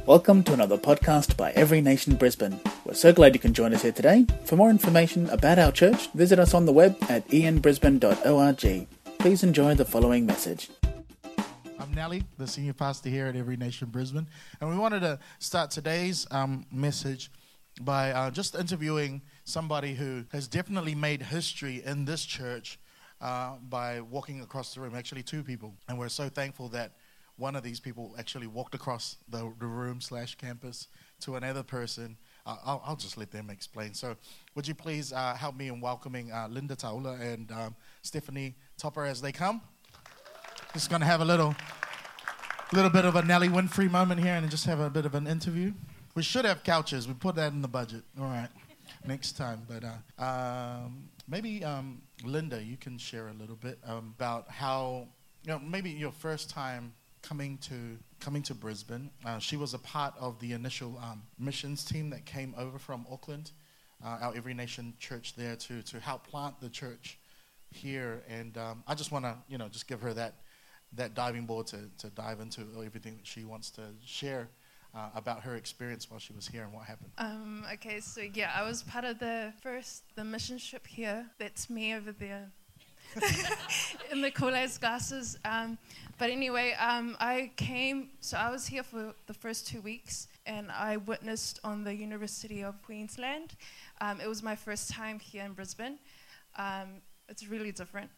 Welcome to another podcast by Every Nation Brisbane. We're so glad you can join us here today. For more information about our church, visit us on the web at ianbrisbane.org. Please enjoy the following message. I'm Nelly, the senior pastor here at Every Nation Brisbane, and we wanted to start today's message by just interviewing somebody who has definitely made history in this church by walking across the room, actually two people, and we're so thankful that one of these people actually walked across the room/campus to another person. I'll just let them explain. So would you please help me in welcoming Linda Taula and Stephanie Topper as they come? Just going to have a little bit of a Nelly Winfrey moment here and just have a bit of an interview. We should have couches. We put that in the budget. All right, next time. But maybe Linda, you can share a little bit about how, maybe your first time coming to Brisbane. She was a part of the initial missions team that came over from Auckland, our Every Nation church there to help plant the church here. And I just want to, just give her that diving board to dive into everything that she wants to share about her experience while she was here and what happened. Okay, so yeah, I was part of the mission trip here. That's me over there in the cool-ass glasses. But anyway, I was here for the first 2 weeks, and I witnessed on the University of Queensland. It was my first time here in Brisbane. It's really different.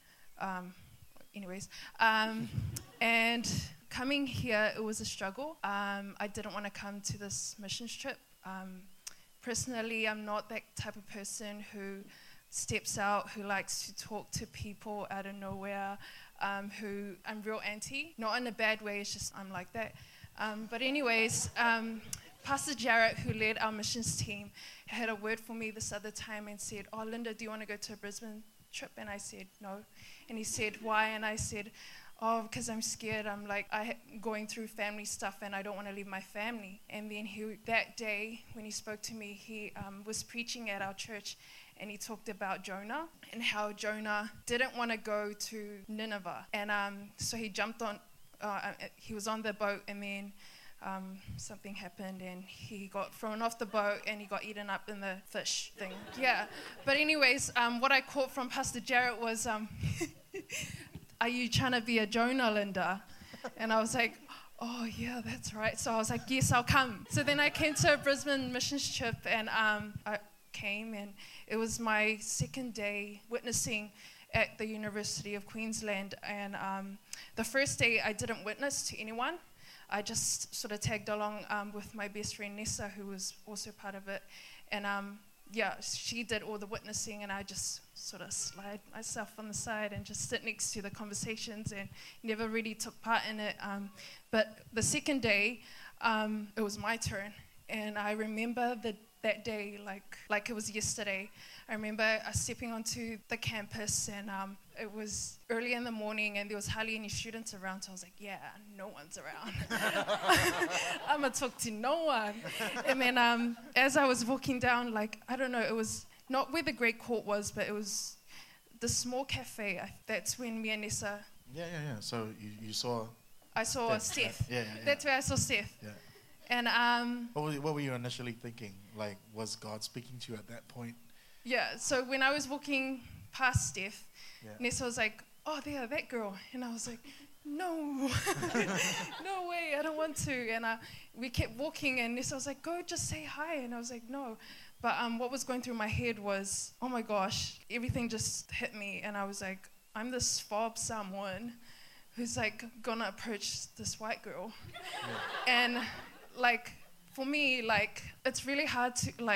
And coming here, it was a struggle. I didn't want to come to this missions trip. Personally, I'm not that type of person who steps out, who likes to talk to people out of nowhere, who I'm real anti. Not in a bad way, it's just I'm like that. But anyways, Pastor Jarrett, who led our missions team, had a word for me this other time and said, "Oh, Linda, do you want to go to a Brisbane trip?" And I said, "No." And he said, "Why?" And I said, "Oh, because I'm scared. I'm going through family stuff and I don't want to leave my family." And then that day, when he spoke to me, he was preaching at our church, and he talked about Jonah and how Jonah didn't want to go to Nineveh. And so he jumped on, he was on the boat, and then something happened and he got thrown off the boat and he got eaten up in the fish thing. Yeah. But anyways, what I caught from Pastor Jarrett was, "Are you trying to be a Jonah, Linda?" And I was like, "Oh, yeah, that's right." So I was like, "Yes, I'll come." So then I came to a Brisbane missions trip, and I came, and it was my second day witnessing at the University of Queensland. And the first day I didn't witness to anyone. I just sort of tagged along with my best friend Nessa, who was also part of it. And she did all the witnessing, and I just sort of slide myself on the side and just sit next to the conversations and never really took part in it. But the second day, it was my turn, and I remember that day like it was yesterday. I remember stepping onto the campus, and it was early in the morning, and there was hardly any students around, so I was like, yeah, no one's around. I'm going to talk to no one. And then as I was walking down, I don't know, it was not where the Great Court was, but it was the small cafe. That's when me and Nessa... Yeah. So you saw... I saw Seth. Yeah. That's where I saw Seth. Yeah. And what were you initially thinking? Was God speaking to you at that point? Yeah, so when I was walking past Steph, Nessa was like, "Oh, there, that girl." And I was like, "No, no way, I don't want to." And we kept walking, and Nessa was like, "Go, just say hi." And I was like, "No." But what was going through my head was, oh my gosh, everything just hit me. And I was like, I'm this fob someone who's gonna approach this white girl. Yeah. And for me, it's really hard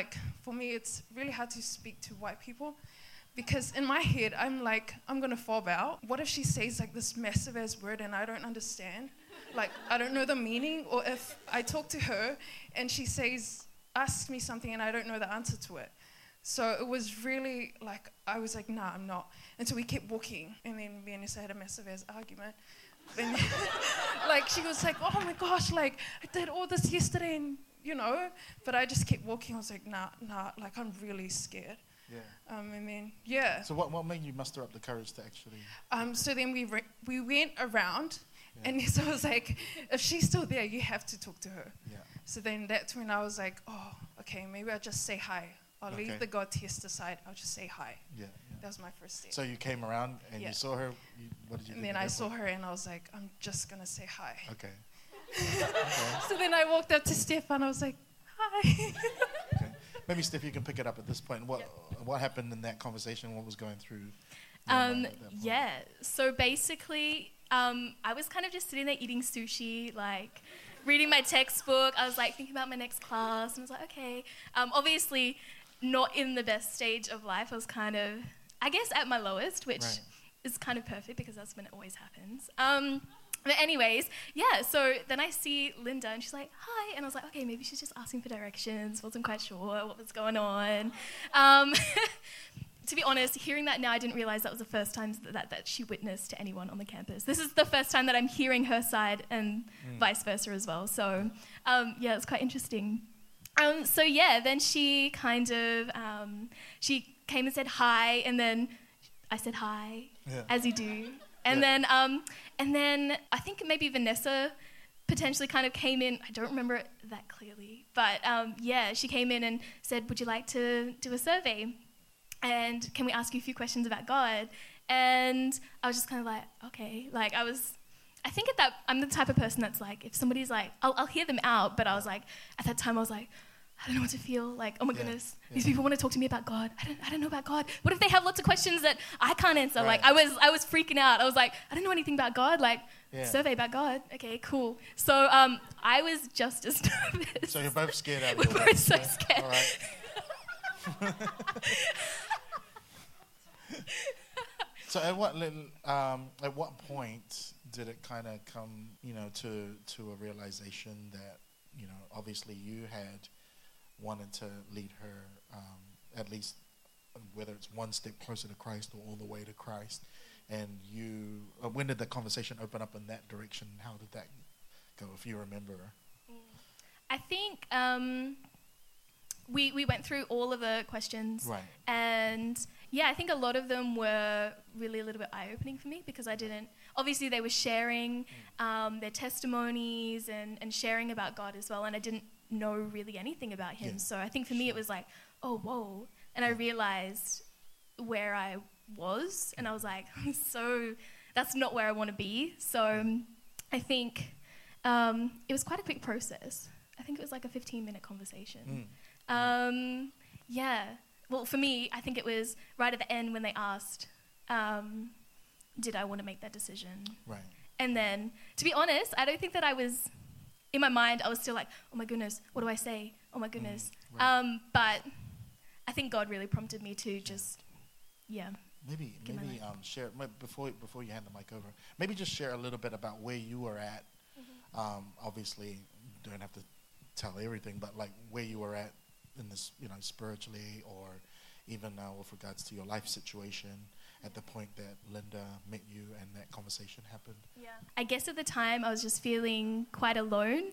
to speak to white people, because in my head, I'm going to fob out. What if she says this massive ass word and I don't understand? I don't know the meaning. Or if I talk to her and she asks me something and I don't know the answer to it. So it was really I was like, nah, I'm not. And so we kept walking, and then me and Nessa had a massive ass argument. And she was like, "Oh my gosh, I did all this yesterday," and but I just kept walking. I was like, nah, I'm really scared. Yeah. And then, yeah. So what made you muster up the courage to actually... So then we went around, and so I was like, if she's still there, you have to talk to her. Yeah. So then that's when I was like, oh, okay, maybe I'll just say hi. I'll Okay. leave the God test aside. I'll just say hi. Yeah. That was my first step. So you came around and Yeah. you saw her. What did you do? And then I saw her and I was like, I'm just going to say hi. Okay. So then I walked up to Stefan. I was like, hi. Okay. Maybe Steph, you can pick it up at this point. What happened in that conversation? What was going through? your mind at that point? Yeah. So basically, I was kind of just sitting there eating sushi, like reading my textbook. I was like thinking about my next class, and I was like, okay. Obviously, not in the best stage of life. I was kind of, I guess, at my lowest, which Right. is kind of perfect because that's when it always happens. But anyways, yeah, so then I see Linda and she's like, hi. And I was like, okay, maybe she's just asking for directions. Wasn't quite sure what was going on. To be honest, hearing that now, I didn't realize that was the first time that she witnessed to anyone on the campus. This is the first time that I'm hearing her side and vice versa as well. So, yeah, it's quite interesting. So yeah, then she kind of, she came and said hi, and then I said hi, as you do. And then I think maybe Vanessa potentially kind of came in. I don't remember it that clearly, but yeah, she came in and said, would you like to do a survey? And can we ask you a few questions about God? And I was just kind of like, okay. Like I think I'm the type of person that's like, if somebody's like, I'll hear them out, but I was like, at that time I was like, I don't know what to feel. Like, oh my goodness, these people want to talk to me about God. I don't know about God. What if they have lots of questions that I can't answer? Right. Like, I was freaking out. I was like, I don't know anything about God. Like, survey about God. Okay, cool. So I was just as nervous. So you're both scared out of We're your both wits, so yeah? scared. All right. So at what point did it kind of come, to a realization that, obviously you had wanted to lead her, at least whether it's one step closer to Christ or all the way to Christ, and when did the conversation open up in that direction? How did that go, if you remember? I think we went through all of the questions. Right. And yeah, I think a lot of them were really a little bit eye-opening for me because I didn't, obviously they were sharing their testimonies and sharing about God as well, and I didn't know really anything about him. Yeah. So I think for me it was like, oh, whoa. And I realized where I was, and I was like, so that's not where I want to be. So I think it was quite a quick process. I think it was like a 15-minute conversation. Yeah. Well, for me, I think it was right at the end when they asked, did I want to make that decision? Right. And then, to be honest, I don't think that I was, in my mind, I was still like, oh my goodness, what do I say? Oh my goodness. Right. But I think God really prompted me to just, Maybe Give my share before you hand the mic over. Maybe just share a little bit about where you were at. Obviously, you don't have to tell everything, but like where you were at in this, spiritually, or even with regards to your life situation at the point that Linda met you and that conversation happened. Yeah. I guess at the time I was just feeling quite alone,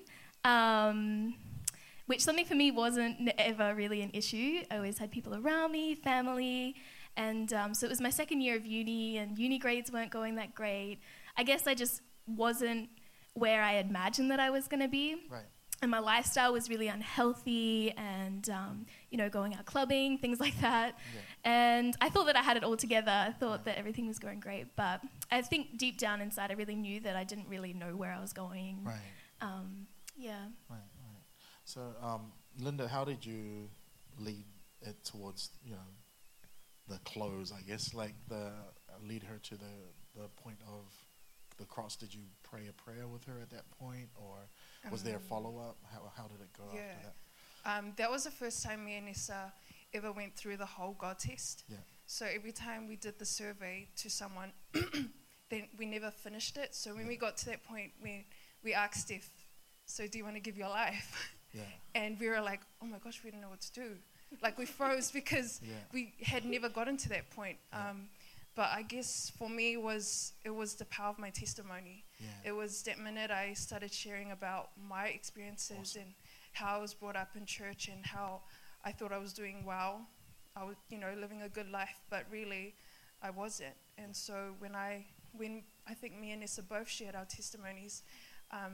which something for me wasn't ever really an issue. I always had people around me, family, and so it was my second year of uni, and uni grades weren't going that great. I guess I just wasn't where I imagined that I was going to be. Right. And my lifestyle was really unhealthy and, going out clubbing, things like that. Yeah. And I thought that I had it all together. I thought that everything was going great. But I think deep down inside, I really knew that I didn't really know where I was going. Right. Yeah. Right. So, Linda, how did you lead it towards, the close, I guess, like lead her to the point of the cross? Did you pray a prayer with her at that point, or was there a follow-up? How did it go after that? That was the first time me and Nessa ever went through the whole God test. Yeah. So every time we did the survey to someone, then we never finished it. So when we got to that point, we asked Steph, so do you want to give your life? Yeah. And we were like, oh my gosh, we didn't know what to do. Like we froze because we had never gotten to that point. But I guess for me it was the power of my testimony. Yeah. It was that minute I started sharing about my experiences and how I was brought up in church and how I thought I was doing well. I was, living a good life, but really I wasn't. And so when I think me and Nessa both shared our testimonies,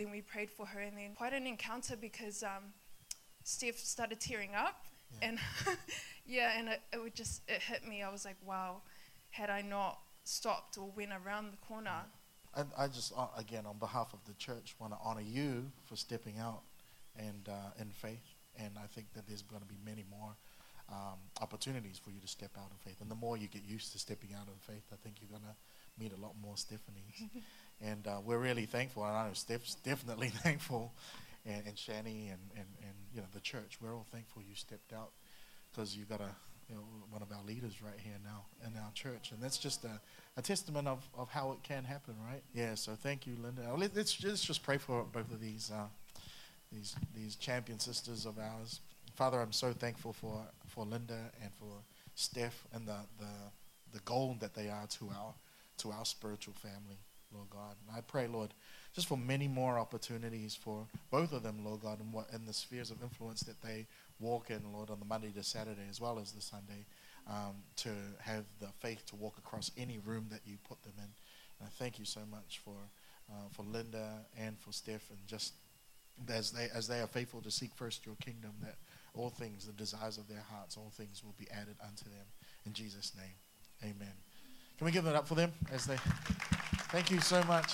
then we prayed for her, and then quite an encounter because Steph started tearing up, and and it hit me. I was like, wow, had I not stopped or went around the corner. I just, again, on behalf of the church, want to honor you for stepping out and in faith. And I think that there's going to be many more opportunities for you to step out in faith. And the more you get used to stepping out in faith, I think you're going to meet a lot more Stephanies. And we're really thankful. And I know Steph's definitely thankful. And Shani and the church, we're all thankful you stepped out, because you got one of our leaders right here now in our church. And that's just a testament of how it can happen, right? Yeah, so thank you, Linda. Let's just pray for both of these champion sisters of ours. Father, I'm so thankful for Linda and for Steph and the goal that they are to our spiritual family, Lord God. And I pray, Lord, just for many more opportunities for both of them, Lord God, in the spheres of influence that they walk in, Lord, on the Monday to Saturday as well as the Sunday, to have the faith to walk across any room that you put them in. And I thank you so much for Linda and for Steph, and just as they are faithful to seek first your kingdom, that all things, the desires of their hearts, all things will be added unto them. In Jesus' name, amen. Can we give it up for them as they... Thank you so much.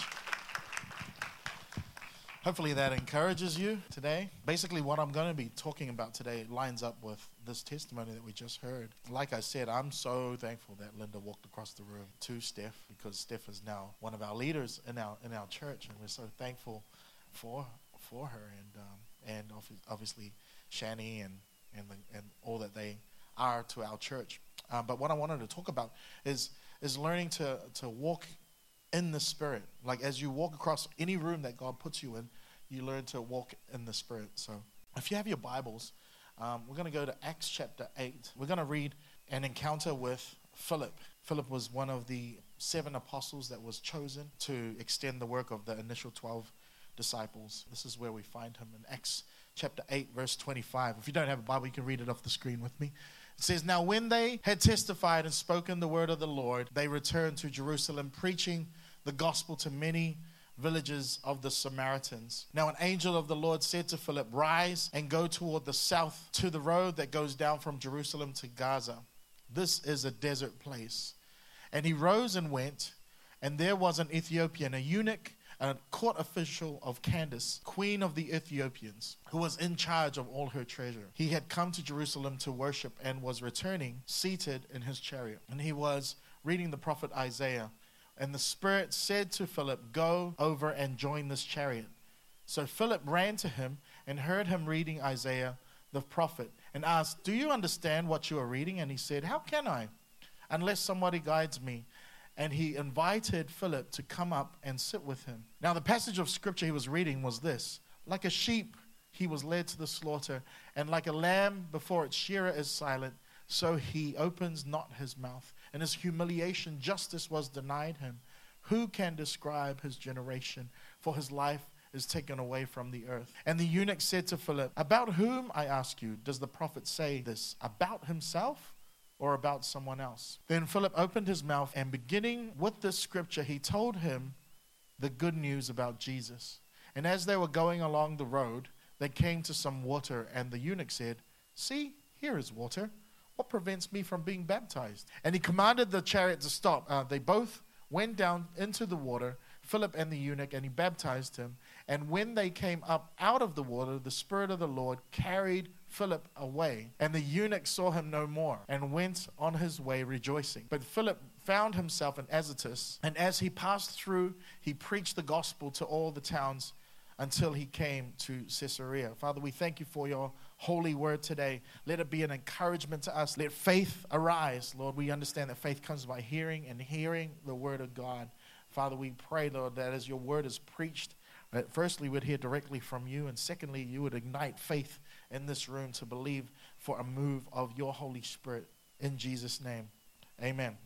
Hopefully that encourages you today. Basically, what I'm going to be talking about today lines up with this testimony that we just heard. Like I said, I'm so thankful that Linda walked across the room to Steph, because Steph is now one of our leaders in our church, and we're so thankful for her, and obviously Shani and all that they are to our church. But what I wanted to talk about is learning to walk in the Spirit. Like, as you walk across any room that God puts you in, you learn to walk in the Spirit. So if you have your Bibles, we're going to go to Acts chapter 8. We're going to read an encounter with Philip. Philip was one of the 7 apostles that was chosen to extend the work of the initial 12 disciples. This is where we find him in Acts chapter 8, verse 25. If you don't have a Bible, you can read it off the screen with me. It says, "Now when they had testified and spoken the word of the Lord, they returned to Jerusalem, preaching the gospel to many villages of the Samaritans. Now an angel of the Lord said to Philip, 'Rise and go toward the south to the road that goes down from Jerusalem to Gaza. This is a desert place.' And he rose and went, and there was an Ethiopian, a eunuch, a court official of Candace, queen of the Ethiopians, who was in charge of all her treasure. He had come to Jerusalem to worship and was returning, seated in his chariot. And he was reading the prophet Isaiah. And the Spirit said to Philip, 'Go over and join this chariot.' So Philip ran to him and heard him reading Isaiah the prophet, and asked, 'Do you understand what you are reading?' And he said, 'How can I, unless somebody guides me?' And he invited Philip to come up and sit with him. Now the passage of scripture he was reading was this: 'Like a sheep he was led to the slaughter, and like a lamb before its shearer is silent, so he opens not his mouth. In his humiliation justice was denied him. Who can describe his generation? For his life is taken away from the earth.' And the eunuch said to Philip, 'About whom, I ask you, does the prophet say this? About himself or about someone else?' Then Philip opened his mouth, and beginning with this scripture, he told him the good news about Jesus. And as they were going along the road, they came to some water, and the eunuch said, 'See, here is water. What prevents me from being baptized?' And he commanded the chariot to stop. They both went down into the water, Philip and the eunuch, and he baptized him. And when they came up out of the water, the Spirit of the Lord carried Philip away, and the eunuch saw him no more, and went on his way rejoicing. But Philip found himself in Azotus, and as he passed through, he preached the gospel to all the towns until he came to Caesarea." Father, we thank you for your holy word today. Let it be an encouragement to us. Let faith arise. Lord, we understand that faith comes by hearing, and hearing the word of God. Father, we pray, Lord, that as your word is preached, that firstly we'd hear directly from you, and secondly you would ignite faith in this room to believe for a move of your Holy Spirit. In Jesus' name, amen.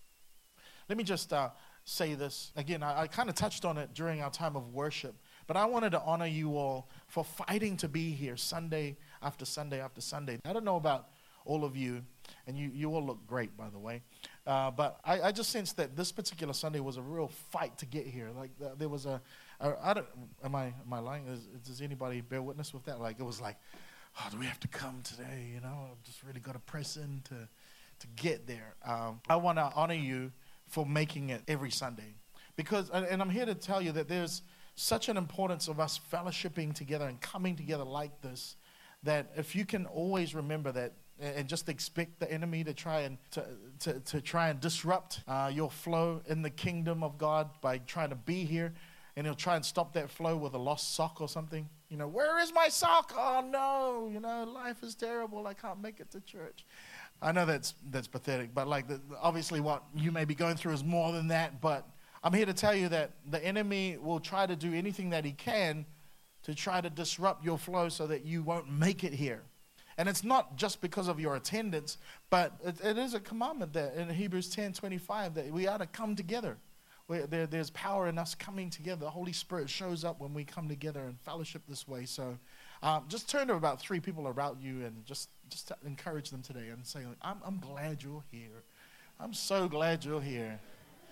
Let me just say this. Again, I kind of touched on it during our time of worship, but I wanted to honor you all for fighting to be here Sunday after Sunday after Sunday. I don't know about all of you, and you all look great, by the way. But I just sensed that this particular Sunday was a real fight to get here. Like there was I don't, am I lying? Does anybody bear witness with that? Like it was like, oh, do we have to come today? You know, just really got to press in to get there. I want to honor you for making it every Sunday. Because, and I'm here to tell you that there's such an importance of us fellowshipping together and coming together like this, that if you can always remember that and just expect the enemy to try and to try and disrupt your flow in the kingdom of God by trying to be here, and he'll try and stop that flow with a lost sock or something. You know, where is my sock? Oh no, you know, life is terrible. I can't make it to church. I know that's pathetic, but like obviously what you may be going through is more than that. But I'm here to tell you that the enemy will try to do anything that he can to try to disrupt your flow so that you won't make it here. And it's not just because of your attendance, but it is a commandment that in Hebrews 10:25 that we are to come together. There's power in us coming together. The Holy Spirit shows up when we come together and fellowship this way. So just turn to about 3 people around you and just to encourage them today and say, I'm glad you're here. I'm so glad you're here.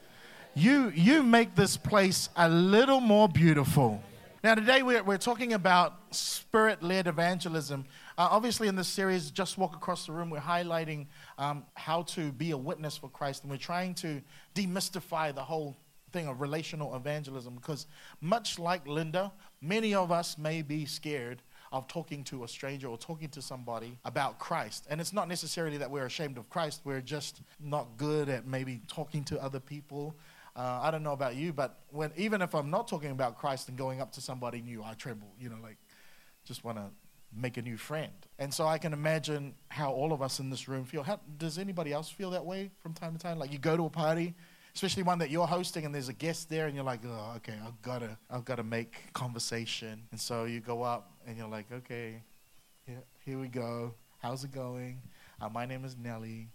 You make this place a little more beautiful. Now today we're talking about Spirit-led evangelism. Obviously in this series, Just Walk Across the Room, we're highlighting how to be a witness for Christ. And we're trying to demystify the whole thing of relational evangelism. Because much like Linda, many of us may be scared of talking to a stranger or talking to somebody about Christ. And it's not necessarily that we're ashamed of Christ. We're just not good at maybe talking to other people. I don't know about you, but even if I'm not talking about Christ and going up to somebody new, I tremble, you know, like just want to make a new friend. And so I can imagine how all of us in this room feel. Does anybody else feel that way from time to time? Like you go to a party, especially one that you're hosting, and there's a guest there, and you're like, oh, okay, I've got to make conversation. And so you go up, and you're like, okay, here we go. How's it going? My name is Nelly.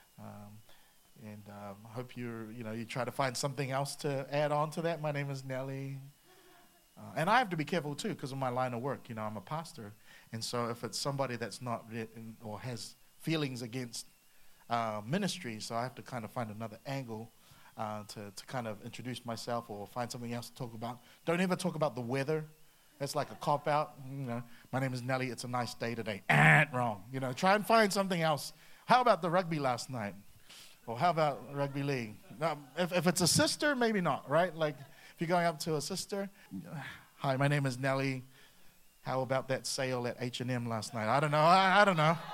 And I hope you try to find something else to add on to that. My name is Nelly. And I have to be careful, too, because of my line of work. You know, I'm a pastor. And so if it's somebody that's not or has feelings against ministry, so I have to kind of find another angle to kind of introduce myself or find something else to talk about. Don't ever talk about the weather. That's like a cop-out. You know, my name is Nelly. It's a nice day today. Wrong. You know, try and find something else. How about the rugby last night? Or how about rugby league? Now, if it's a sister, maybe not, right? Like if you're going up to a sister, hi, my name is Nelly. How about that sale at H&M last night? I don't know. I don't know.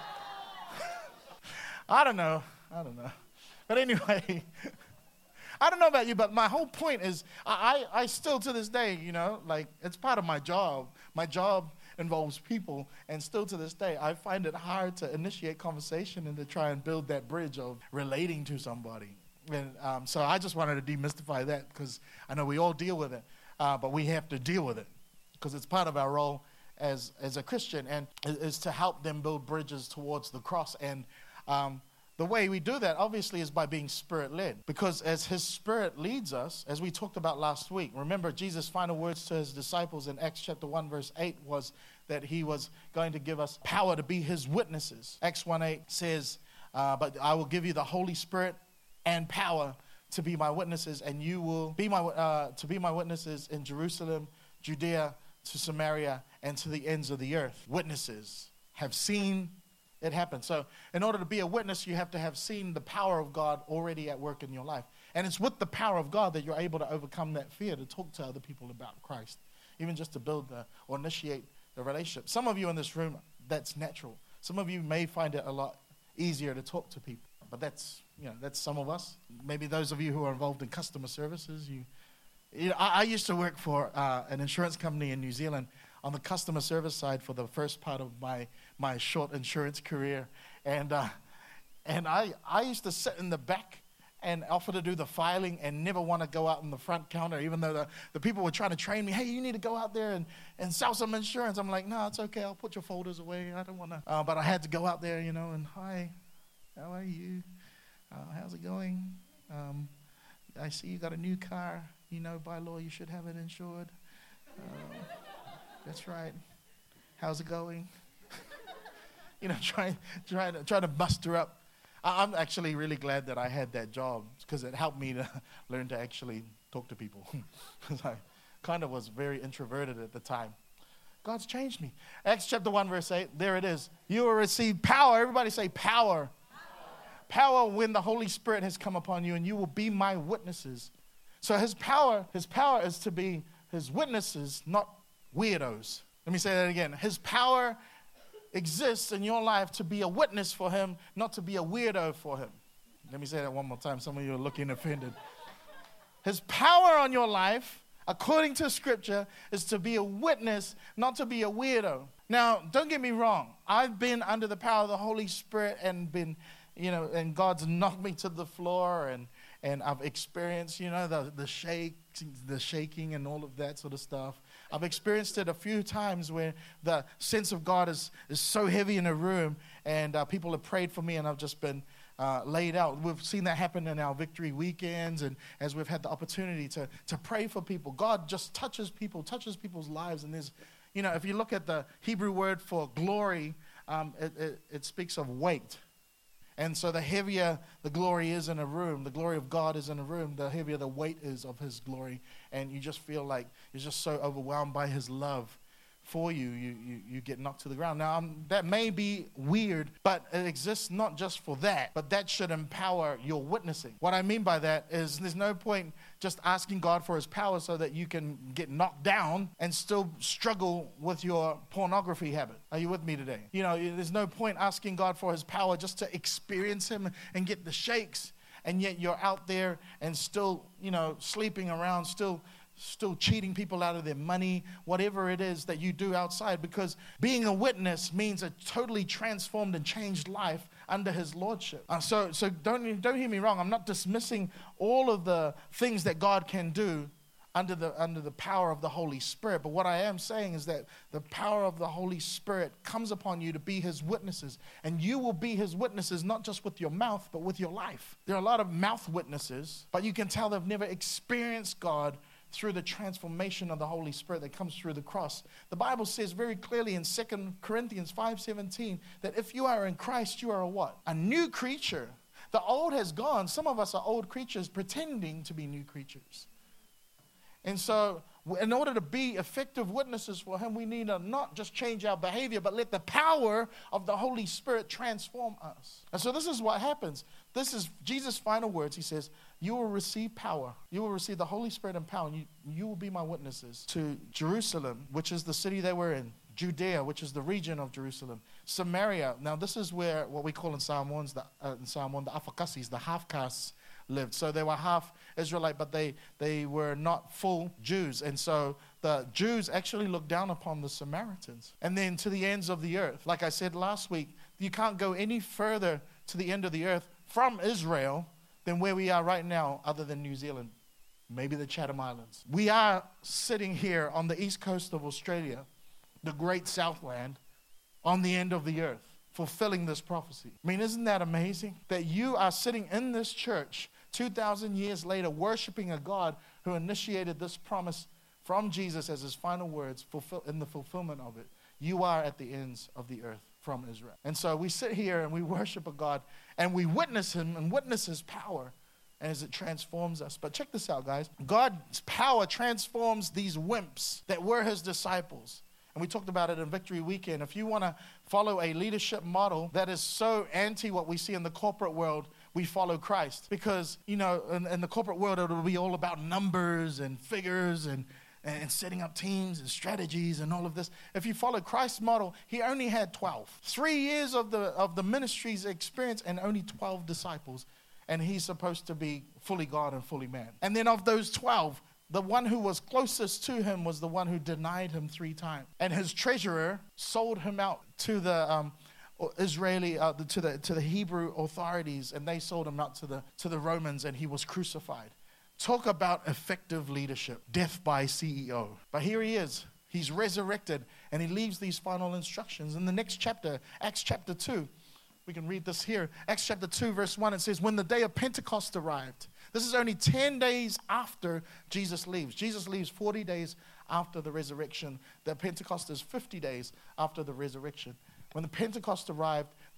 I don't know. But anyway, I don't know about you, but my whole point is I still to this day, you know, like it's part of my job. My job involves people, and still to this day, I find it hard to initiate conversation and to try and build that bridge of relating to somebody. And so I just wanted to demystify that because I know we all deal with it, but we have to deal with it because it's part of our role as a Christian, and is to help them build bridges towards the cross. And the way we do that, obviously, is by being Spirit-led. Because as His Spirit leads us, as we talked about last week, remember Jesus' final words to His disciples in Acts chapter 1, verse 8 was that He was going to give us power to be His witnesses. Acts 1:8 says, but I will give you the Holy Spirit and power to be my witnesses, and you will be my witnesses in Jerusalem, Judea, to Samaria, and to the ends of the earth. Witnesses have seen it happen. So in order to be a witness, you have to have seen the power of God already at work in your life. And it's with the power of God that you're able to overcome that fear to talk to other people about Christ, even just to build or initiate the relationship. Some of you in this room, that's natural. Some of you may find it a lot easier to talk to people, but that's some of us. Maybe those of you who are involved in customer services, I used to work for an insurance company in New Zealand on the customer service side for the first part of my short insurance career. And I used to sit in the back and offer to do the filing and never want to go out on the front counter, even though the people were trying to train me, hey, you need to go out there and sell some insurance. I'm like, no, it's okay. I'll put your folders away. I don't want to. But I had to go out there, and hi, how are you? How's it going? I see you got a new car. By law, you should have it insured. That's right. How's it going? Trying to muster up I'm actually really glad that I had that job because it helped me to learn to actually talk to people. Because I kind of was very introverted at the time. God's changed me. Acts chapter 1, verse 8, there it is. You will receive power. Everybody say power. Power when the Holy Spirit has come upon you, and you will be my witnesses. So his power is to be his witnesses, not weirdos. Let me say that again. His power exists in your life to be a witness for him, not to be a weirdo for him. Let me say that one more time. Some of you are looking offended. His power on your life, according to Scripture, is to be a witness, not to be a weirdo. Now, don't get me wrong. I've been under the power of the Holy Spirit and been, and God's knocked me to the floor, and I've experienced, the shaking and all of that sort of stuff. I've experienced it a few times where the sense of God is so heavy in a room, and people have prayed for me, and I've just been laid out. We've seen that happen in our victory weekends, and as we've had the opportunity to pray for people. God just touches people's lives. And there's, if you look at the Hebrew word for glory, it speaks of weight. And so the heavier the glory is in a room, the glory of God is in a room, the heavier the weight is of his glory. And you just feel like you're just so overwhelmed by his love for you, you get knocked to the ground. Now, that may be weird, but it exists not just for that, but that should empower your witnessing. What I mean by that is there's no point just asking God for his power so that you can get knocked down and still struggle with your pornography habit. Are you with me today? There's no point asking God for his power just to experience him and get the shakes, and yet you're out there and still, sleeping around, still cheating people out of their money, whatever it is that you do outside, because being a witness means a totally transformed and changed life under his lordship. So don't hear me wrong. I'm not dismissing all of the things that God can do under the power of the Holy Spirit. But what I am saying is that the power of the Holy Spirit comes upon you to be his witnesses. And you will be his witnesses not just with your mouth, but with your life. There are a lot of mouth witnesses, but you can tell they've never experienced God through the transformation of the Holy Spirit that comes through the cross. The Bible says very clearly in 2 Corinthians 5:17 that if you are in Christ, you are a what? A new creature. The old has gone. Some of us are old creatures pretending to be new creatures. And so in order to be effective witnesses for him, we need to not just change our behavior, but let the power of the Holy Spirit transform us. And so this is what happens. This is Jesus' final words. He says, you will receive power. You will receive the Holy Spirit and power. And you will be my witnesses to Jerusalem, which is the city they were in. Judea, which is the region of Jerusalem. Samaria. Now this is where what we call in Psalm 1, the Afakasis, the half-castes, lived. So they were half Israelite, but they were not full Jews. And so the Jews actually looked down upon the Samaritans. And then to the ends of the earth. Like I said last week, you can't go any further to the end of the earth from Israel than where we are right now, other than New Zealand, maybe the Chatham Islands. We are sitting here on the east coast of Australia, the great Southland, on the end of the earth, fulfilling this prophecy. I mean, isn't that amazing? That you are sitting in this church 2,000 years later, worshiping a God who initiated this promise from Jesus as his final words in the fulfillment of it. You are at the ends of the earth from Israel. And so we sit here and we worship a God and we witness him and witness his power as it transforms us. But check this out, guys. God's power transforms these wimps that were his disciples. And we talked about it in Victory Weekend. If you want to follow a leadership model that is so anti what we see in the corporate world, we follow Christ. Because, in the corporate world, it will be all about numbers and figures and setting up teams and strategies and all of this. If you follow Christ's model, he only had 12. 3 years of the ministry's experience and only 12 disciples. And he's supposed to be fully God and fully man. And then of those 12, the one who was closest to him was the one who denied him 3 times. And his treasurer sold him out to the Israeli, to the Hebrew authorities, and they sold him out to the Romans, and he was crucified. Talk about effective leadership, death by CEO. But here he is. He's resurrected, and he leaves these final instructions. In the next chapter, Acts chapter 2, we can read this here. Acts chapter 2, verse 1, it says, when the day of Pentecost arrived. This is only 10 days after Jesus leaves. Jesus leaves 40 days after the resurrection. The Pentecost is 50 days after the resurrection. When the Pentecost arrived,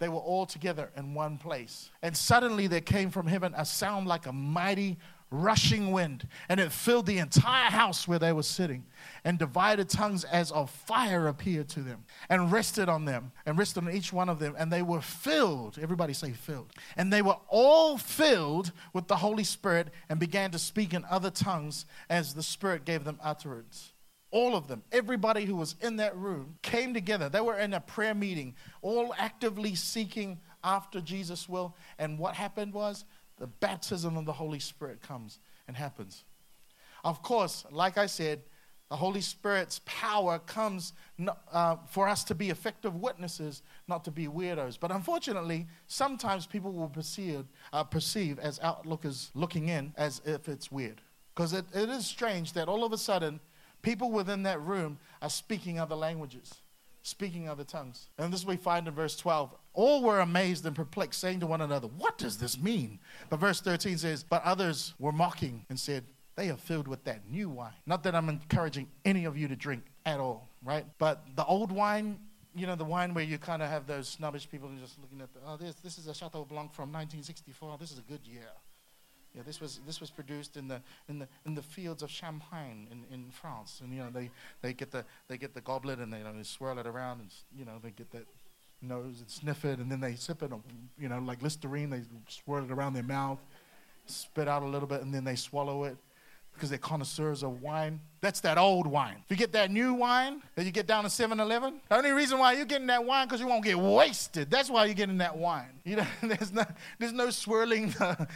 they were all together in one place. And suddenly there came from heaven a sound like a mighty rushing wind, and it filled the entire house where they were sitting. And divided tongues as of fire appeared to them and rested on them and rested on each one of them. And they were filled. Everybody say filled. And they were all filled with the Holy Spirit and began to speak in other tongues as the Spirit gave them utterance. All of them, everybody who was in that room came together. They were in a prayer meeting, all actively seeking after Jesus' will. And what happened was the baptism of the Holy Spirit comes and happens. Of course, like I said, the Holy Spirit's power comes for us to be effective witnesses, not to be weirdos. But unfortunately, sometimes people will perceive as outlookers looking in as if it's weird. Because it is strange that all of a sudden, people within that room are speaking other languages, speaking other tongues. And this we find in verse 12. All were amazed and perplexed, saying to one another, what does this mean? But verse 13 says, but others were mocking and said, they are filled with that new wine. Not that I'm encouraging any of you to drink at all, right? But the old wine, you know, the wine where you kind of have those snobbish people who are just looking at, this is a Chateau Blanc from 1964. This is a good year. Yeah, this was produced in the fields of Champagne in France, and you know they get the goblet and they swirl it around, and they get that nose and sniff it, and then they sip it, like Listerine. They swirl it around their mouth, spit out a little bit, and then they swallow it because they're connoisseurs of wine. That's that old wine. If you get that new wine that you get down to 7-Eleven, the only reason why you're getting that wine because you won't get wasted. That's why you're getting that wine. There's no swirling.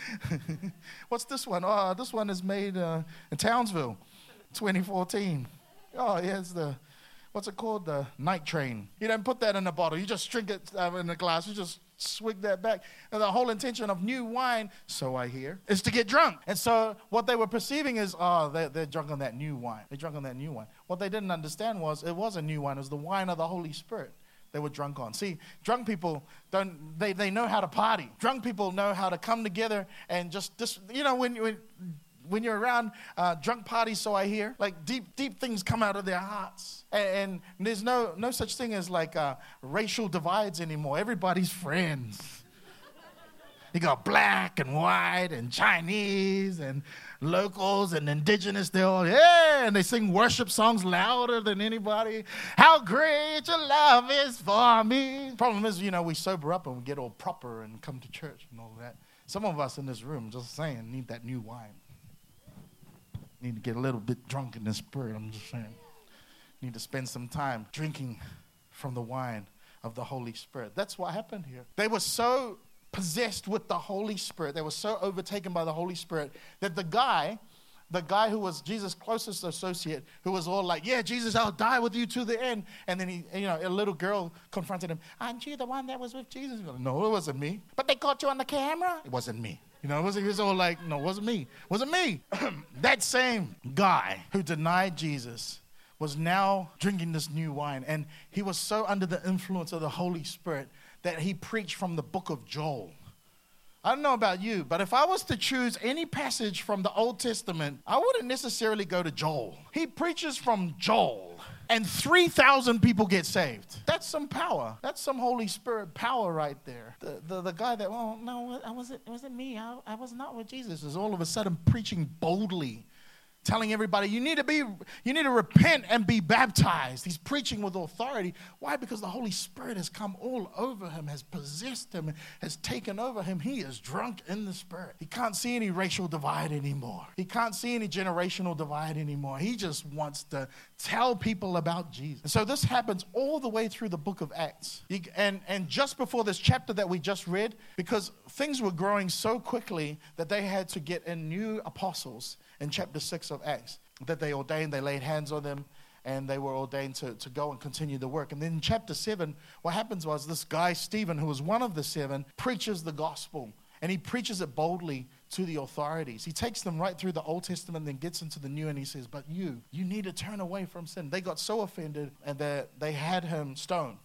What's this one? Oh, this one is made in Townsville, 2014. Oh, yeah, it's what's it called? The Night Train. You don't put that in a bottle. You just drink it in a glass. You just swig that back. And the whole intention of new wine, so I hear, is to get drunk. And so what they were perceiving is, they're drunk on that new wine. They're drunk on that new wine. What they didn't understand was it was a new wine. It was the wine of the Holy Spirit they were drunk on. See, drunk people they know how to party. Drunk people know how to come together and just when you're around drunk parties, so I hear, like deep things come out of their hearts. And there's no such thing as like racial divides anymore. Everybody's friends. You got black and white and Chinese and locals and indigenous. They're all, yeah, and they sing worship songs louder than anybody. How great your love is for me. Problem is, we sober up and we get all proper and come to church and all that. Some of us in this room, just saying, need that new wine. Need to get a little bit drunk in the spirit, I'm just saying. Need to spend some time drinking from the wine of the Holy Spirit. That's what happened here. They were so possessed with the Holy Spirit, they were so overtaken by the Holy Spirit, that the guy who was Jesus' closest associate, who was all like, yeah, Jesus, I'll die with you to the end. And then a little girl confronted him, aren't you the one that was with Jesus? He goes, no, it wasn't me. But they caught you on the camera? It wasn't me. He was all like, no, it wasn't me. It wasn't me. That same guy who denied Jesus was now drinking this new wine. And he was so under the influence of the Holy Spirit that he preached from the book of Joel. I don't know about you, but if I was to choose any passage from the Old Testament, I wouldn't necessarily go to Joel. He preaches from Joel, and 3,000 people get saved. That's some power. That's some Holy Spirit power right there. The guy that, well, no, it wasn't me. I was not with Jesus. Is all of a sudden preaching boldly, telling everybody, you need to repent and be baptized. He's preaching with authority. Why? Because the Holy Spirit has come all over him, has possessed him, has taken over him. He is drunk in the Spirit. He can't see any racial divide anymore. He can't see any generational divide anymore. He just wants to tell people about Jesus. And so this happens all the way through the book of Acts. And just before this chapter that we just read, because things were growing so quickly that they had to get in new apostles in chapter 6 of Acts, that they ordained, they laid hands on them, and they were ordained to go and continue the work. And then in chapter 7, what happens was this guy, Stephen, who was one of the 7, preaches the gospel. And he preaches it boldly to the authorities. He takes them right through the Old Testament, then gets into the New, and he says, but you need to turn away from sin. They got so offended, and they had him stoned.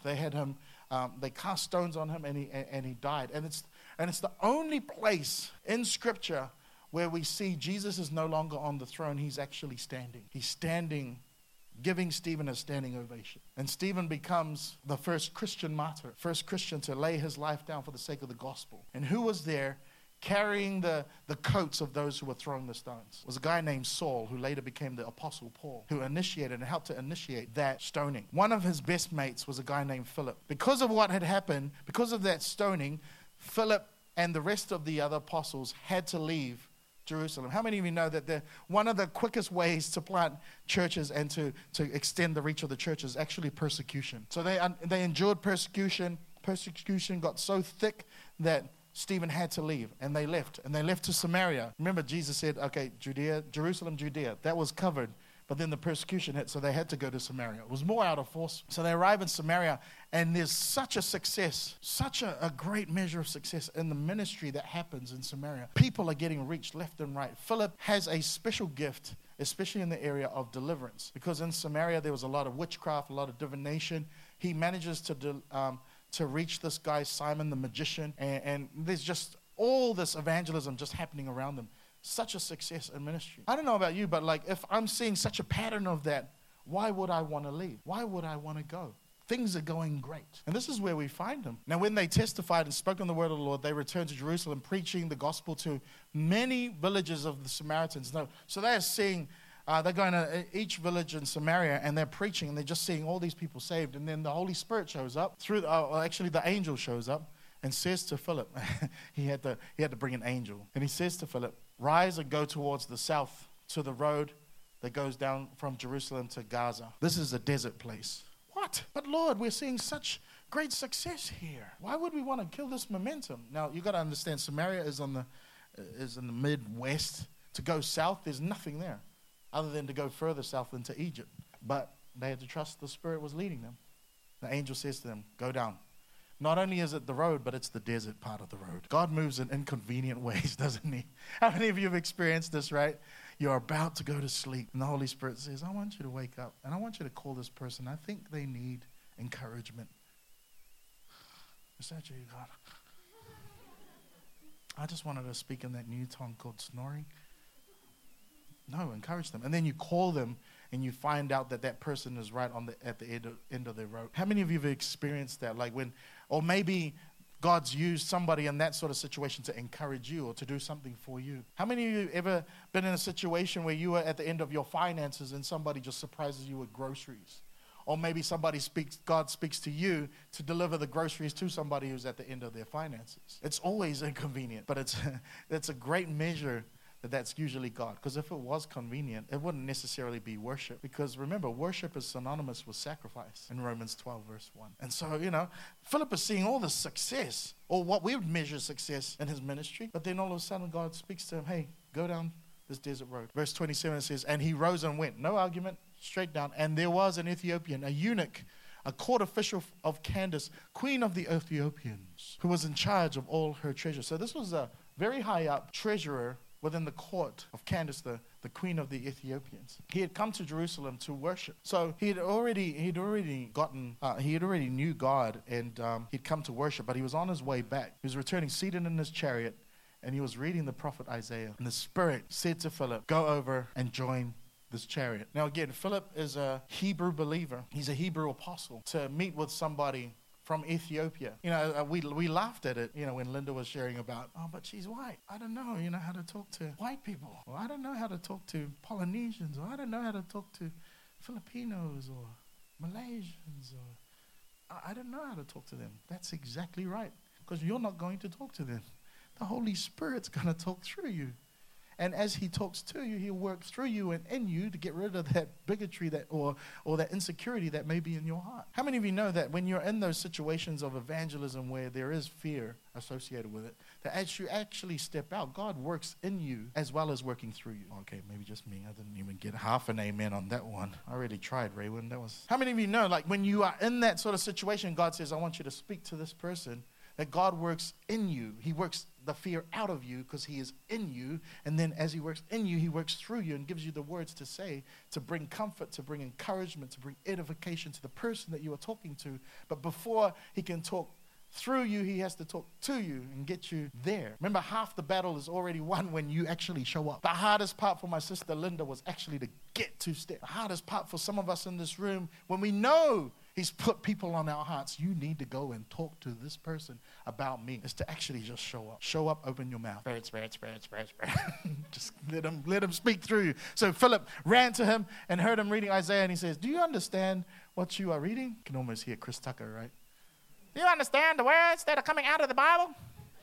They cast stones on him, and he died. And it's the only place in Scripture where we see Jesus is no longer on the throne. He's actually standing. He's standing giving Stephen a standing ovation. And Stephen becomes the first Christian martyr, first Christian to lay his life down for the sake of the gospel. And who was there carrying the coats of those who were throwing the stones? It was a guy named Saul, who later became the Apostle Paul, who initiated and helped to initiate that stoning. One of his best mates was a guy named Philip. Because of what had happened, because of that stoning, Philip and the rest of the other apostles had to leave Jerusalem. How many of you know that one of the quickest ways to plant churches and to extend the reach of the church is actually persecution? So they endured persecution. Persecution got so thick that Stephen had to leave, and they left to Samaria. Remember, Jesus said, okay, Judea, Jerusalem, Judea. That was covered, but then the persecution hit, so they had to go to Samaria. It was more out of force. So they arrive in Samaria, and there's such a success, such a great measure of success in the ministry that happens in Samaria. People are getting reached left and right. Philip has a special gift, especially in the area of deliverance, because in Samaria there was a lot of witchcraft, a lot of divination. He manages to reach this guy, Simon the magician, and there's just all this evangelism just happening around them. Such a success in ministry. I don't know about you, but like if I'm seeing such a pattern of that, why would I want to leave? Why would I want to go? Things are going great. And this is where we find them. Now, when they testified and spoke on the word of the Lord, they returned to Jerusalem, preaching the gospel to many villages of the Samaritans. No, so they're seeing, they're going to each village in Samaria, and they're preaching, and they're just seeing all these people saved. And then the Holy Spirit shows up actually the angel shows up and says to Philip, he had to bring an angel, and he says to Philip, rise and go towards the south to the road that goes down from Jerusalem to Gaza. This is a desert place. What? But Lord, we're seeing such great success here. Why would we want to kill this momentum? Now, you got to understand, Samaria is in the Midwest. To go south, there's nothing there other than to go further south into Egypt. But they had to trust the Spirit was leading them. The angel says to them, go down. Not only is it the road, but it's the desert part of the road. God moves in inconvenient ways, doesn't he? How many of you have experienced this, right? You're about to go to sleep, and the Holy Spirit says, I want you to wake up, and I want you to call this person. I think they need encouragement. Is that you, God? I just wanted to speak in that new tongue called snoring. No, encourage them. And then you call them, and you find out that person is right at the end of their road. How many of you have experienced that? Or maybe God's used somebody in that sort of situation to encourage you or to do something for you. How many of you ever been in a situation where you were at the end of your finances and somebody just surprises you with groceries? Or maybe God speaks to you to deliver the groceries to somebody who's at the end of their finances. It's always inconvenient, but it's a great measure that's usually God. Because if it was convenient, it wouldn't necessarily be worship. Because remember, worship is synonymous with sacrifice in Romans 12, verse 1. And so, Philip is seeing all this success, or what we would measure success in his ministry. But then all of a sudden, God speaks to him, hey, go down this desert road. Verse 27, it says, and he rose and went. No argument, straight down. And there was an Ethiopian, a eunuch, a court official of Candace, queen of the Ethiopians, who was in charge of all her treasure. So this was a very high up treasurer within the court of Candace, the queen of the Ethiopians. He had come to Jerusalem to worship. So he already knew God, and he'd come to worship, but he was on his way back. He was returning seated in his chariot, and he was reading the prophet Isaiah. And the Spirit said to Philip, go over and join this chariot. Now again, Philip is a Hebrew believer. He's a Hebrew apostle. To meet with somebody from Ethiopia. We laughed at it, when Linda was sharing about, but she's white. I don't know, how to talk to white people. Or I don't know how to talk to Polynesians. Or I don't know how to talk to Filipinos or Malaysians. Or I don't know how to talk to them. That's exactly right. Because you're not going to talk to them. The Holy Spirit's going to talk through you. And as he talks to you, he'll work through you and in you to get rid of that bigotry or that insecurity that may be in your heart. How many of you know that when you're in those situations of evangelism where there is fear associated with it, that as you actually step out, God works in you as well as working through you? Okay, maybe just me. I didn't even get half an amen on that one. I really tried, Raywin. How many of you know, when you are in that sort of situation, God says, I want you to speak to this person, that God works in you. He works the fear out of you because he is in you. And then as he works in you, he works through you and gives you the words to say, to bring comfort, to bring encouragement, to bring edification to the person that you are talking to. But before he can talk through you, he has to talk to you and get you there. Remember, half the battle is already won when you actually show up. The hardest part for my sister Linda was actually to get to step. The hardest part for some of us in this room, when we know He's put people on our hearts, you need to go and talk to this person about me, is to actually just show up. Show up, open your mouth. Spirit. Just let him speak through you. So Philip ran to him and heard him reading Isaiah, and he says, do you understand what you are reading? You can almost hear Chris Tucker, right? Do you understand the words that are coming out of the Bible?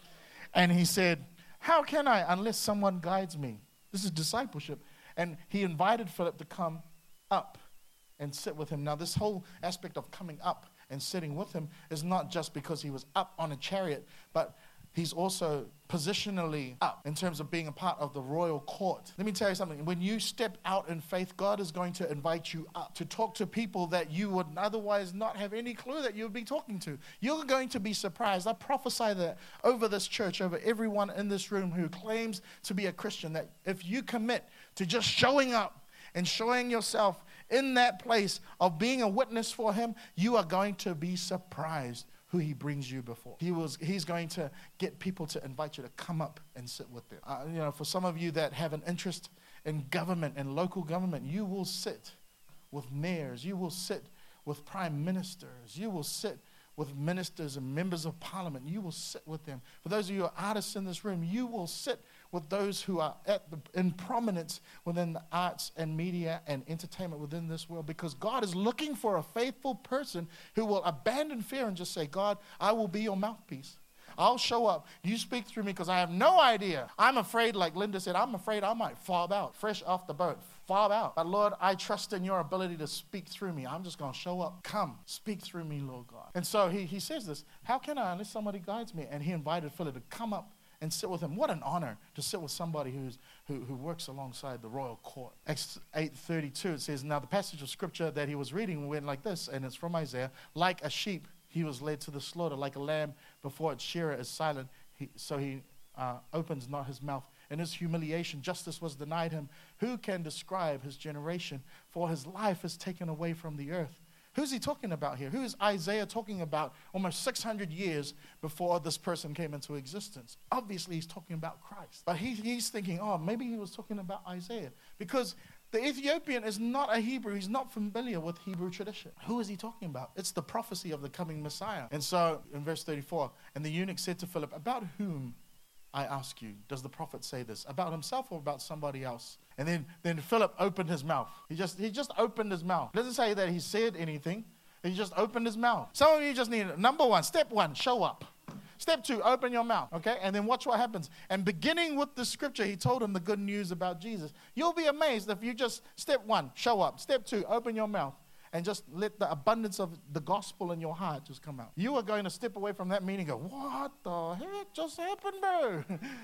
And he said, how can I unless someone guides me? This is discipleship. And he invited Philip to come up and sit with him. Now, this whole aspect of coming up and sitting with him is not just because he was up on a chariot, but he's also positionally up in terms of being a part of the royal court. Let me tell you something. When you step out in faith, God is going to invite you up to talk to people that you would otherwise not have any clue that you would be talking to. You're going to be surprised. I prophesy that over this church, over everyone in this room who claims to be a Christian, that if you commit to just showing up and showing yourself in that place of being a witness for Him, you are going to be surprised who He brings you before. He's going to get people to invite you to come up and sit with them. For some of you that have an interest in government and local government, you will sit with mayors. You will sit with prime ministers. You will sit with ministers and members of parliament. You will sit with them. For those of you who are artists in this room, you will sit with those who are in prominence within the arts and media and entertainment within this world, because God is looking for a faithful person who will abandon fear and just say, God, I will be your mouthpiece. I'll show up. You speak through me because I have no idea. I'm afraid, like Linda said, I'm afraid I might fob out, fresh off the boat, fob out. But Lord, I trust in your ability to speak through me. I'm just going to show up. Come, speak through me, Lord God. And so he says this, how can I unless somebody guides me? And he invited Philip to come up and sit with him. What an honor to sit with somebody who works alongside the royal court. Acts 8:32, it says, now the passage of scripture that he was reading went like this, and it's from Isaiah. Like a sheep, he was led to the slaughter. Like a lamb before its shearer is silent, so he opens not his mouth. In his humiliation, justice was denied him. Who can describe his generation? For his life is taken away from the earth. Who's he talking about here? Who is Isaiah talking about almost 600 years before this person came into existence? Obviously, he's talking about Christ. But he's thinking, oh, maybe he was talking about Isaiah. Because the Ethiopian is not a Hebrew. He's not familiar with Hebrew tradition. Who is he talking about? It's the prophecy of the coming Messiah. And so, in verse 34, and the eunuch said to Philip, about whom, I ask you, does the prophet say this? About himself or about somebody else? And then Philip opened his mouth. He just opened his mouth. It doesn't say that he said anything. He just opened his mouth. Some of you just need, step one, show up. Step two, open your mouth, okay? And then watch what happens. And beginning with the scripture, he told him the good news about Jesus. You'll be amazed if you just, step one, show up. Step two, open your mouth. And just let the abundance of the gospel in your heart just come out. You are going to step away from that meeting and go, what the heck just happened, bro?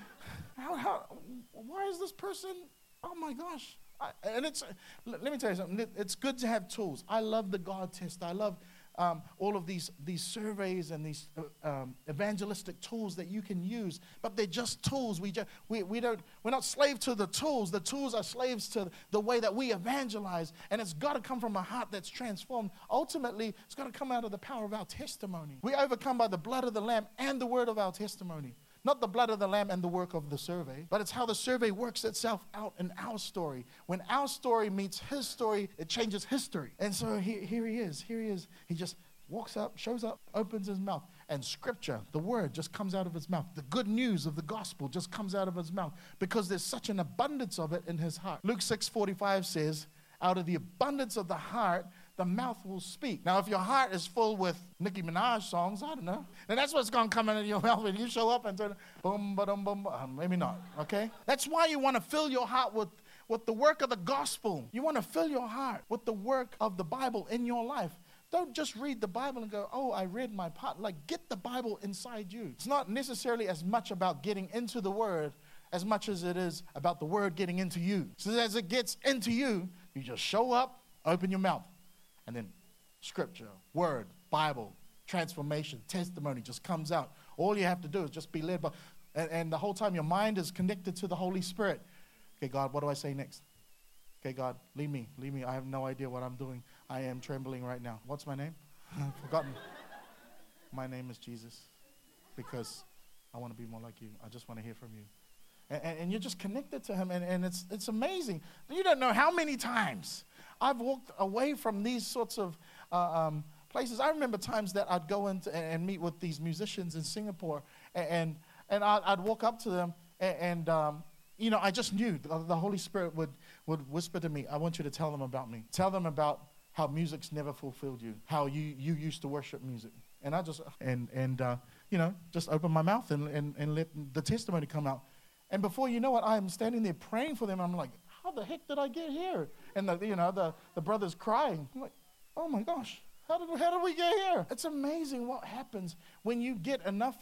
Why is this person, oh my gosh. Let me tell you something. It's good to have tools. I love the God test. I love all of these surveys and these evangelistic tools that you can use, but they're just tools. We're not slave to the tools. The tools are slaves to the way that we evangelize, and it's got to come from a heart that's transformed. Ultimately, it's got to come out of the power of our testimony. We overcome by the blood of the Lamb and the word of our testimony. Not the blood of the Lamb and the work of the survey, but it's how the survey works itself out in our story. When our story meets his story, it changes history. And so here he is. He just walks up, shows up, opens his mouth, and scripture, the word, just comes out of his mouth. The good news of the gospel just comes out of his mouth because there's such an abundance of it in his heart. Luke 6:45 says, out of the abundance of the heart, the mouth will speak. Now, if your heart is full with Nicki Minaj songs, I don't know. And that's what's going to come out of your mouth when you show up and turn, boom, ba-dum, boom, maybe not, okay? That's why you want to fill your heart with the work of the gospel. You want to fill your heart with the work of the Bible in your life. Don't just read the Bible and go, oh, I read my part. Like, get the Bible inside you. It's not necessarily as much about getting into the word as much as it is about the word getting into you. So as it gets into you, you just show up, open your mouth. And then scripture, word, Bible, transformation, testimony just comes out. All you have to do is just be led by, and the whole time your mind is connected to the Holy Spirit. Okay, God, what do I say next? Okay, God, lead me. I have no idea what I'm doing. I am trembling right now. What's my name? I've forgotten. My name is Jesus because I want to be more like you. I just want to hear from you. And you're just connected to him, and it's amazing. You don't know how many times I've walked away from these sorts of places. I remember times that I'd go in and meet with these musicians in Singapore, and I'd walk up to them, and I just knew the Holy Spirit would whisper to me, I want you to tell them about me. Tell them about how music's never fulfilled you, how you used to worship music. And I just, just open my mouth and let the testimony come out. And before you know it, I'm standing there praying for them. I'm like, how the heck did I get here? And the brother's crying. I'm like, oh my gosh, how did we get here? It's amazing what happens when you get enough,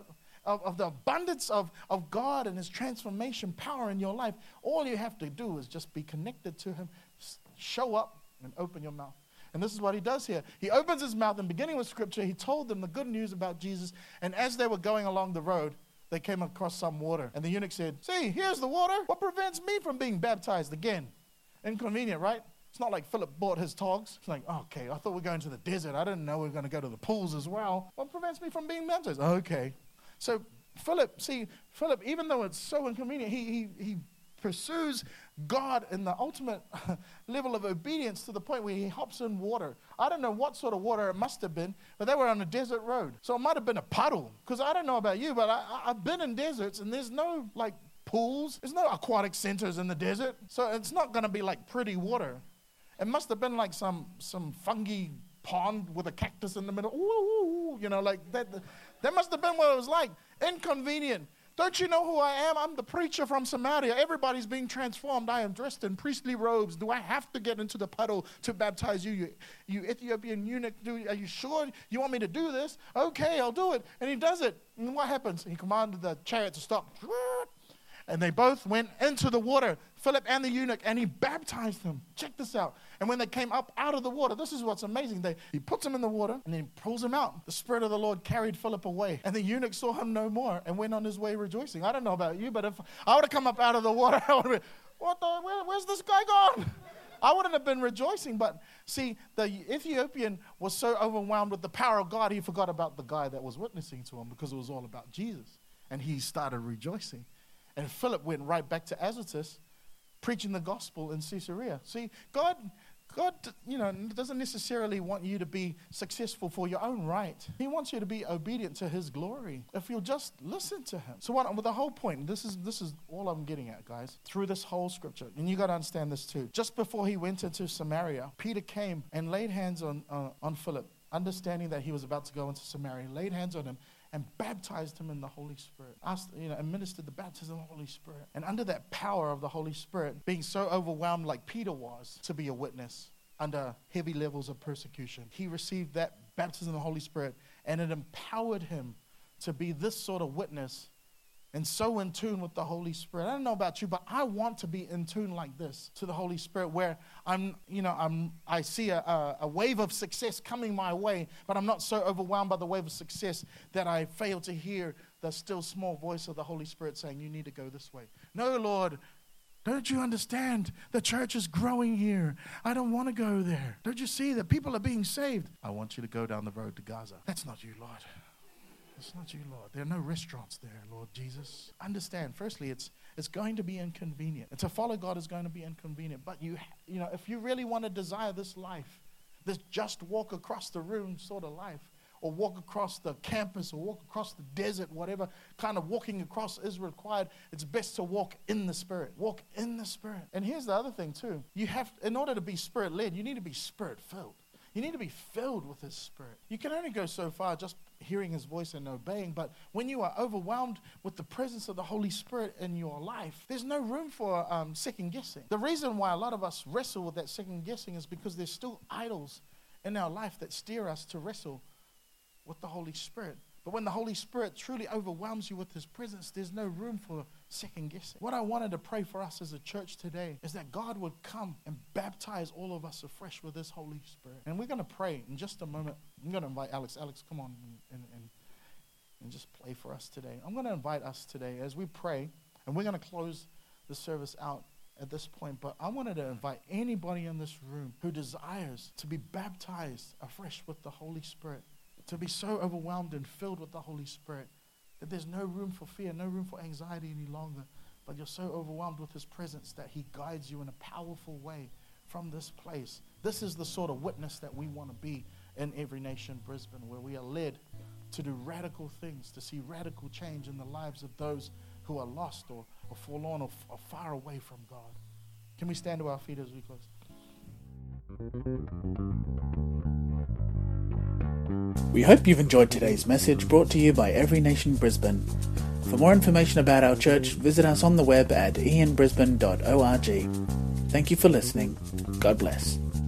of the abundance of God and his transformation power in your life. All you have to do is just be connected to him, show up and open your mouth. And this is what he does here. He opens his mouth, and beginning with scripture, he told them the good news about Jesus. And as they were going along the road, they came across some water. And the eunuch said, see, here's the water. What prevents me from being baptized again? Inconvenient, right? It's not like Philip bought his togs. It's like, okay, I thought we were going to the desert. I didn't know we were going to go to the pools as well. What prevents me from being baptized? Okay. So Philip, even though it's so inconvenient, he pursues God in the ultimate level of obedience to the point where he hops in water. I don't know what sort of water it must have been, but they were on a desert road. So it might have been a puddle, because I don't know about you, but I've been in deserts, and there's no pools. There's no aquatic centers in the desert. So it's not going to be like pretty water. It must have been like some fungi pond with a cactus in the middle. Ooh, like that. That must have been what it was like. Inconvenient. Don't you know who I am? I'm the preacher from Samaria. Everybody's being transformed. I am dressed in priestly robes. Do I have to get into the puddle to baptize you? You Ethiopian eunuch, are you sure you want me to do this? Okay, I'll do it. And he does it. And what happens? He commanded the chariot to stop. And they both went into the water, Philip and the eunuch, and he baptized them. Check this out. And when they came up out of the water, this is what's amazing. He puts them in the water, and then he pulls them out. The Spirit of the Lord carried Philip away, and the eunuch saw him no more and went on his way rejoicing. I don't know about you, but if I would have come up out of the water, I would have been, where's this guy gone? I wouldn't have been rejoicing. But see, the Ethiopian was so overwhelmed with the power of God, he forgot about the guy that was witnessing to him, because it was all about Jesus. And he started rejoicing. And Philip went right back to Azotus, preaching the gospel in Caesarea. See, God, doesn't necessarily want you to be successful for your own right. He wants you to be obedient to his glory, if you'll just listen to him. So with the whole point, this is all I'm getting at, guys, through this whole scripture. And you got to understand this too. Just before he went into Samaria, Peter came and laid hands on Philip, understanding that he was about to go into Samaria, laid hands on him, and baptized him in the Holy Spirit. Administered the baptism of the Holy Spirit. And under that power of the Holy Spirit, being so overwhelmed like Peter was to be a witness under heavy levels of persecution, he received that baptism of the Holy Spirit, and it empowered him to be this sort of witness and so in tune with the Holy Spirit. I don't know about you, but I want to be in tune like this to the Holy Spirit, where I see a wave of success coming my way, but I'm not so overwhelmed by the wave of success that I fail to hear the still small voice of the Holy Spirit saying, you need to go this way. No, Lord, don't you understand? The church is growing here. I don't want to go there. Don't you see that people are being saved? I want you to go down the road to Gaza. That's not you, Lord. It's not you, Lord. There are no restaurants there, Lord Jesus. Understand, firstly, it's going to be inconvenient. And to follow God is going to be inconvenient. But if you really want to desire this life, this just walk across the room sort of life, or walk across the campus, or walk across the desert, whatever kind of walking across is required, it's best to walk in the Spirit. Walk in the Spirit. And here's the other thing too. In order to be Spirit-led, you need to be Spirit-filled. You need to be filled with his Spirit. You can only go so far just hearing his voice and obeying, but when you are overwhelmed with the presence of the Holy Spirit in your life, there's no room for second guessing. The reason why a lot of us wrestle with that second guessing is because there's still idols in our life that steer us to wrestle with the Holy Spirit. But when the Holy Spirit truly overwhelms you with his presence, there's no room for second guessing. What I wanted to pray for us as a church today is that God would come and baptize all of us afresh with his Holy Spirit. And we're going to pray in just a moment. I'm going to invite Alex. Alex, come on and just play for us today. I'm going to invite us today as we pray, and we're going to close the service out at this point, but I wanted to invite anybody in this room who desires to be baptized afresh with the Holy Spirit, to be so overwhelmed and filled with the Holy Spirit that there's no room for fear, no room for anxiety any longer, but you're so overwhelmed with His presence that He guides you in a powerful way from this place. This is the sort of witness that we want to be in Every Nation Brisbane, where we are led to do radical things, to see radical change in the lives of those who are lost or forlorn or far away from God. Can we stand to our feet as we close? We hope you've enjoyed today's message brought to you by Every Nation Brisbane. For more information about our church, visit us on the web at ianbrisbane.org. Thank you for listening. God bless.